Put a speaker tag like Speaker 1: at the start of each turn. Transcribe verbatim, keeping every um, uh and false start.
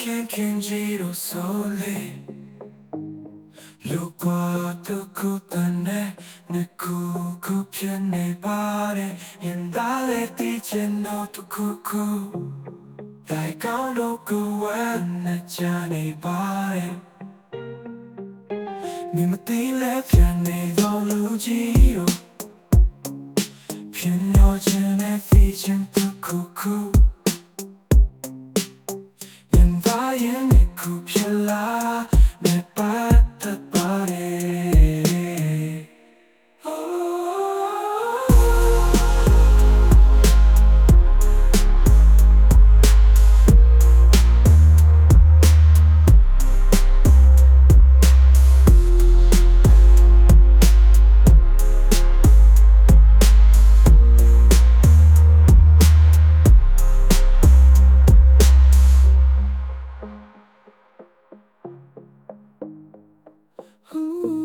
Speaker 1: ခင်ခင်ကြီးတို့ဆိုလေလူကွာတခုတည်းနဲ့နှစ်ခုခုဖြစ်နေပါတယ်ရင်သားလေးတည်ချင်တော့တခုခုတိုင်ကောင်းတော့ကိုဝမ်းနဲ့ချနေပါတယ်မြမသိလဲပြန်နေတော့လူကြီးတို့偏要见那飞间的苦苦，眼大眼的苦偏拉，没白的巴黎。Ooh.